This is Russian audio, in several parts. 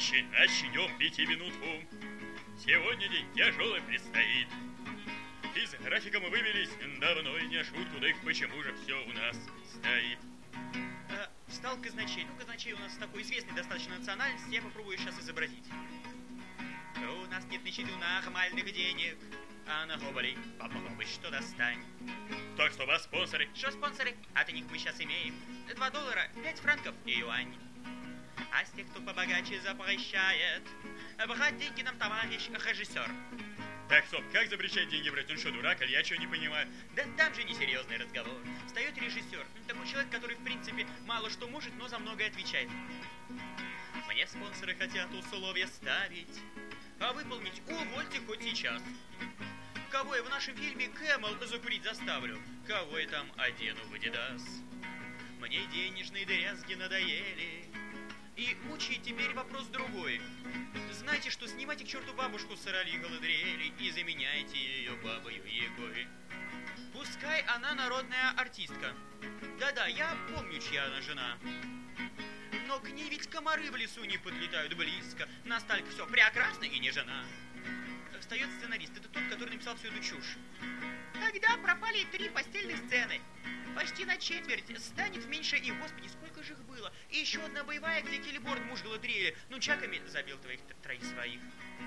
товарищи, начнем 5 минуту. Сегодня день тяжелый предстоит. Из графика мы вывелись давно и не шутку, да и почему же все у нас стоит. Встал казначей. Ну, казначей у нас такой известный достаточно национальности, я попробую сейчас изобразить. У нас нет на счету нормальных денег, а на рублей попробуй что достань. Так что вас спонсоры. Что спонсоры? От них мы сейчас имеем $2, 5 франков и юань. А с тех, кто побогаче, запрещает брать деньги нам товарищ режиссер. Так, стоп, как запрещать деньги брать? Он что, дурак, или я что не понимаю? Да там же несерьезный разговор. Встает режиссер, такой человек, который, в принципе, мало что может, но за многое отвечает. Мне спонсоры хотят условия ставить, а выполнить увольте хоть сейчас. Кого я в нашем фильме Кэмел закурить заставлю, кого я там одену в Адидас. Мне денежные дрязги надоели, и мучает теперь вопрос другой. Знаете, что снимайте к черту бабушку с Сороли Галадриэли и заменяйте ее бабою Егой. Пускай она народная артистка. Да-да, я помню, чья она жена. Но к ней ведь комары в лесу не подлетают близко. Настолько все прекрасно и не жена. Встает сценарист. Это тот, который написал всю эту чушь. Тогда пропали 3 постельных сцены. Почти на четверть. Станет меньше и, господи, сколько же их было. И еще одна боевая, где Келеборд муж Галадриэля нунчаками забил троих своих.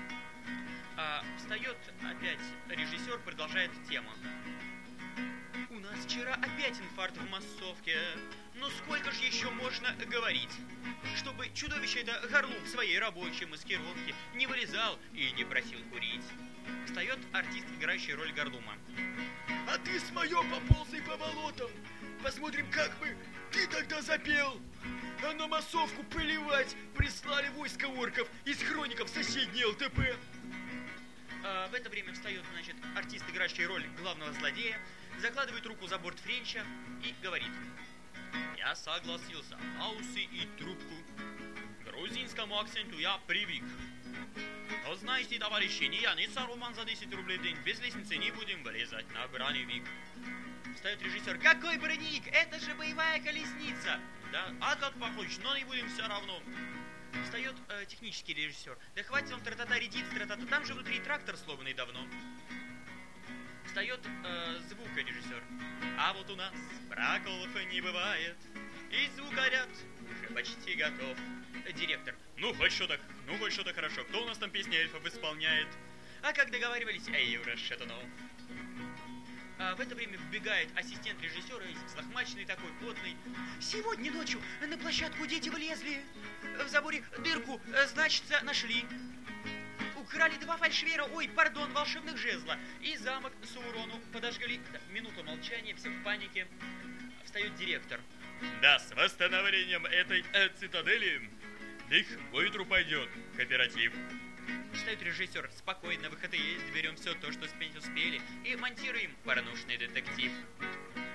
Встает опять режиссер, продолжает тему. У нас вчера опять инфаркт в массовке. Но сколько же еще можно говорить? Чтобы чудовище это горлум в своей рабочей маскировке не вылезал и не просил курить. Встает артист, играющий роль горлума. А ты с моё поползай по болотам. Посмотрим, как бы ты тогда запел. А на массовку поливать прислали войско орков из хроников соседней ЛТП. В это время встает, значит, артист, играющий роль главного злодея, закладывает руку за борт Френча и говорит. Я согласился на усы и трубку. К грузинскому акценту я привык. Но знаете, товарищи, не я, не роман за 10 рублей в день. Без лестницы не будем вылезать на броневик. Встает режиссер. Какой броневик? Это же боевая колесница. Да, а как похож, но не будем все равно. Встает технический режиссер. Да хватит вам тра-та-та редить, тра-та-та. Там же внутри трактор сломанный давно. Встает звукорежиссер. А вот у нас проколов не бывает. И звукоряд уже почти готов. Директор. Ну, хоть что-то хорошо. Кто у нас там песни эльфов исполняет? А как договаривались, Юра Шатунов. В это время вбегает ассистент режиссера, взлохмаченный такой, потный. Сегодня ночью на площадку дети влезли. В заборе дырку, значится, нашли. Украли 2 фальшвера, волшебных жезла. И замок Саурону подожгли. Минута молчания, все в панике. Встает директор. Да, с восстановлением этой цитадели их по ветру пойдет кооператив. Читает режиссер. Спокойно, выходы есть, берем все то, что спеть успели, и монтируем порнушный детектив.